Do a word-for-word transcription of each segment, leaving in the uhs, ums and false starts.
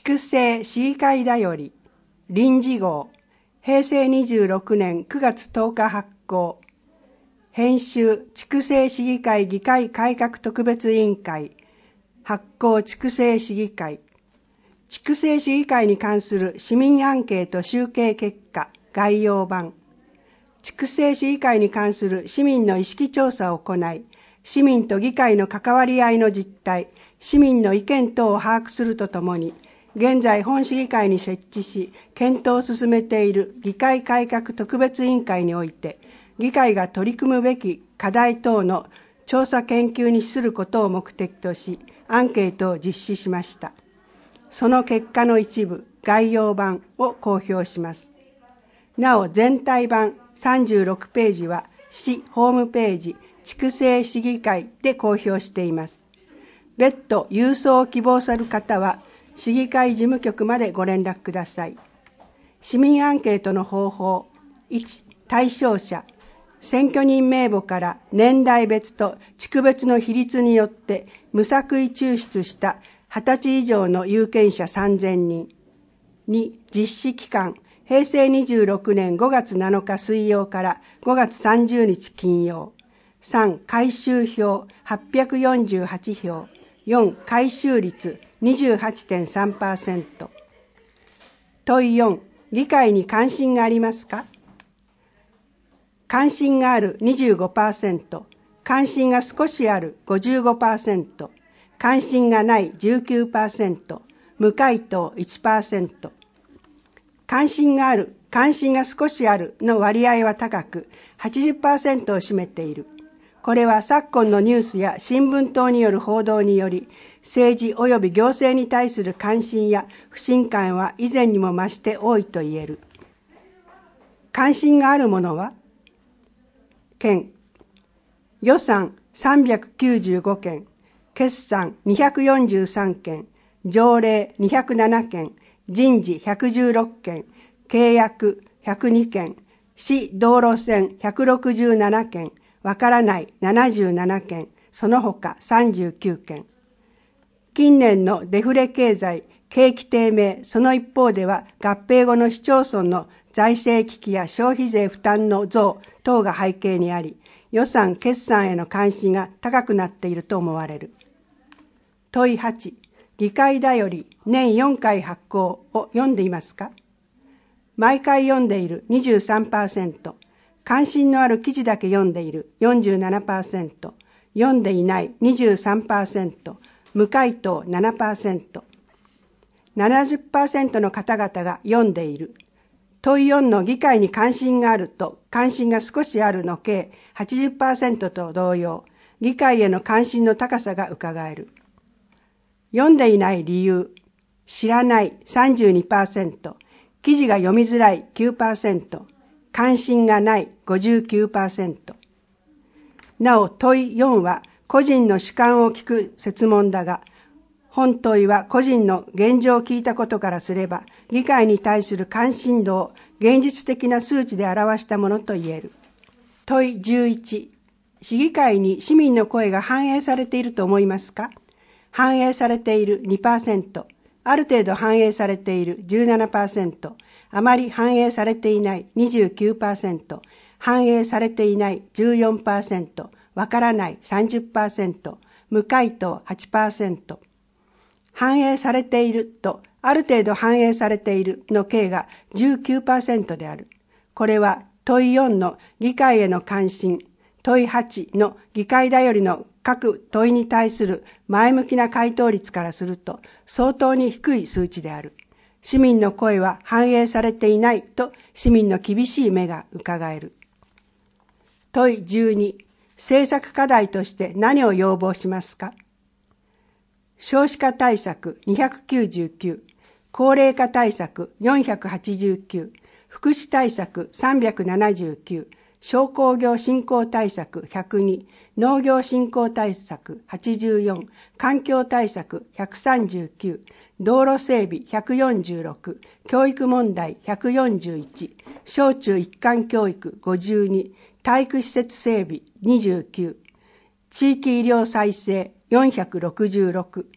筑西市議会だより臨時号へいせいにじゅうろくねんくがつとおか発行。編集筑西市議会議会改革特別委員会発行筑西市議会。筑西市議会に関する市民アンケート集計結果概要版。筑西市議会に関する市民の意識調査を行い、市民と議会の関わり合いの実態、市民の意見等を把握するとともに、現在本市議会に設置し、検討を進めている議会改革特別委員会において、議会が取り組むべき課題等の調査研究に資することを目的とし、アンケートを実施しました。その結果の一部、概要版を公表します。なお、全体版さんじゅうろくページは、市ホームページ、筑西市議会で公表しています。別途、郵送を希望される方は、市議会事務局までご連絡ください。市民アンケートの方法。いち、対象者。選挙人名簿から年代別と地区別の比率によって無作為抽出したはたち以上の有権者さんぜんにん。に、実施期間。へいせいにじゅうろくねんごがつなのか水曜からごがつさんじゅうにち金曜。さん、回収票はっぴゃくよんじゅうはちひょう。よん、回収率 にじゅうはちてんさんパーセント。問いよん、議会に関心がありますか？関心がある にじゅうごパーセント、関心が少しある ごじゅうごパーセント、関心がない じゅうきゅうパーセント、無回答 いちパーセント。関心がある、関心が少しあるの割合は高く はちじゅっパーセント を占めている。これは昨今のニュースや新聞等による報道により、政治及び行政に対する関心や不信感は以前にも増して多いと言える。関心があるものは県、予算さんびゃくきゅうじゅうごけん、決算にひゃくよんじゅうさんけん、条例にひゃくななけん、人事ひゃくじゅうろっけん、契約ひゃくにけん、市道路線ひゃくろくじゅうななけん、わからないななじゅうななけん、その他さんじゅうきゅうけん。近年のデフレ経済、景気低迷、その一方では合併後の市町村の財政危機や消費税負担の増等が背景にあり、予算・決算への関心が高くなっていると思われる。問いはち、議会だより年よんかい発行を読んでいますか？毎回読んでいる にじゅうさんパーセント、関心のある記事だけ読んでいる よんじゅうななパーセント、読んでいない にじゅうさんパーセント、無回答 ななパーセント、ななじゅっパーセント の方々が読んでいる。問いよんの議会に関心があると関心が少しあるの計 はちじゅっパーセント と同様、議会への関心の高さがうかがえる。読んでいない理由、知らない さんじゅうにパーセント、記事が読みづらい きゅうパーセント、関心がない ごじゅうきゅうパーセント。なお問いよんは個人の主観を聞く設問だが、本問いは個人の現状を聞いたことからすれば、議会に対する関心度を現実的な数値で表したものと言える。問いじゅういち、市議会に市民の声が反映されていると思いますか？反映されている にパーセント、ある程度反映されている じゅうななパーセント、あまり反映されていない にじゅうきゅうパーセント、反映されていない じゅうよんパーセント、わからない さんじゅっパーセント、無回答 はちパーセント。反映されていると、ある程度反映されているの計が じゅうきゅうパーセント である。これは問いよんの議会への関心、問いはちの議会だよりの各問いに対する前向きな回答率からすると相当に低い数値である。市民の声は反映されていないと市民の厳しい目がうかがえる。問いじゅうに、政策課題として何を要望しますか？少子化対策にひゃくきゅうじゅうきゅう、高齢化対策よんひゃくはちじゅうきゅう、福祉対策さんびゃくななじゅうきゅう、商工業振興対策ひゃくに、農業振興対策はちじゅうよん、環境対策ひゃくさんじゅうきゅう、道路整備ひゃくよんじゅうろく、教育問題ひゃくよんじゅういち、小中一貫教育ごじゅうに、体育施設整備にじゅうきゅう、地域医療再生よんひゃくろくじゅうろく、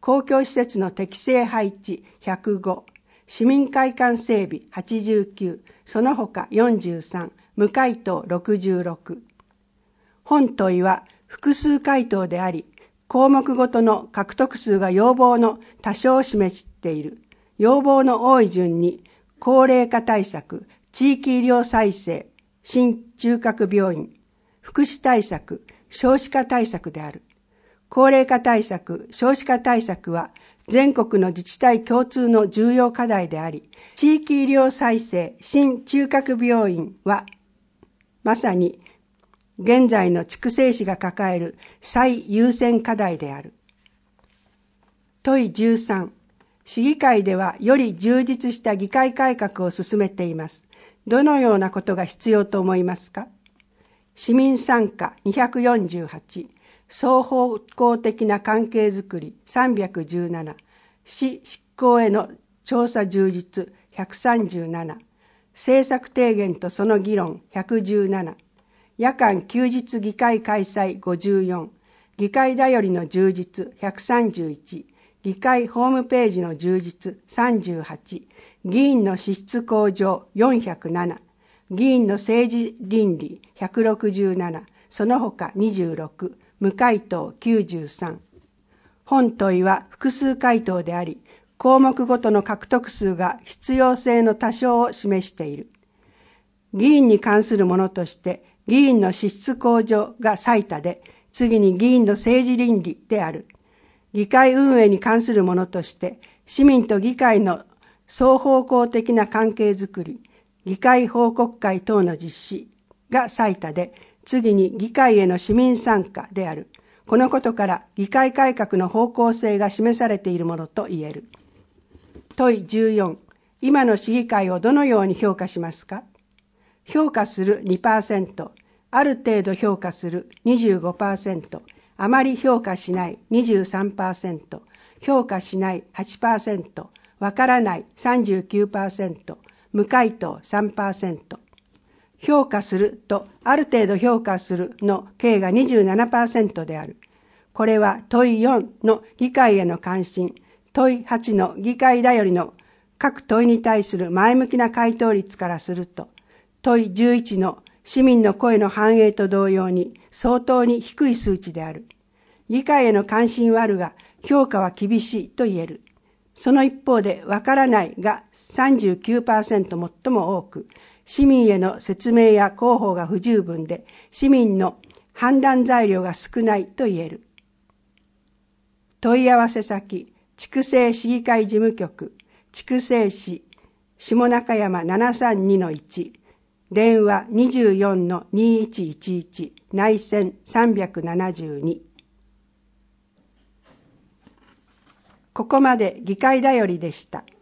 公共施設の適正配置ひゃくご、市民会館整備はちじゅうきゅう、その他よんじゅうさん、無回答ろくじゅうろく。本問いは複数回答であり、項目ごとの獲得数が要望の多少を示している。要望の多い順に、高齢化対策、地域医療再生、新中核病院、福祉対策、少子化対策である。高齢化対策、少子化対策は全国の自治体共通の重要課題であり、地域医療再生、新中核病院は、まさに現在の筑西市が抱える最優先課題である。問いじゅうさん、市議会ではより充実した議会改革を進めています。どのようなことが必要と思いますか？市民参加にひゃくよんじゅうはち、双方向的な関係づくりさんびゃくじゅうなな、市執行への調査充実ひゃくさんじゅうなな、政策提言とその議論ひゃくじゅうなな、夜間休日議会開催ごじゅうよん、議会だよりの充実ひゃくさんじゅういち、議会ホームページの充実さんじゅうはち、議員の資質向上よんひゃくなな、議員の政治倫理ひゃくろくじゅうなな、その他にじゅうろく、無回答きゅうじゅうさん。本問いは複数回答であり、項目ごとの獲得数が必要性の多少を示している。議員に関するものとして、議員の資質向上が最多で、次に議員の政治倫理である。議会運営に関するものとして、市民と議会の双方向的な関係づくり、議会報告会等の実施が最多で、次に議会への市民参加である。このことから議会改革の方向性が示されているものと言える。問いじゅうよん、今の市議会をどのように評価しますか？評価する にパーセント、ある程度評価する にじゅうごパーセント、あまり評価しない にじゅうさんパーセント、評価しない はちパーセント、わからない さんじゅうきゅうパーセント、無回答 さんパーセント。評価するとある程度評価するの計が にじゅうななパーセント である。これは問いよんの議会への関心、問いはちの議会だよりの各問いに対する前向きな回答率からすると、問いじゅういちの市民の声の反映と同様に相当に低い数値である。議会への関心はあるが、評価は厳しいと言える。その一方で、わからないが さんじゅうきゅうパーセント 最も多く、市民への説明や広報が不十分で、市民の判断材料が少ないと言える。問い合わせ先、筑西市議会事務局、筑西市、下中山 ななさんにのいち、電話 にじゅうよんのにいちいちいち、内線さんななに。ここまで議会だよりでした。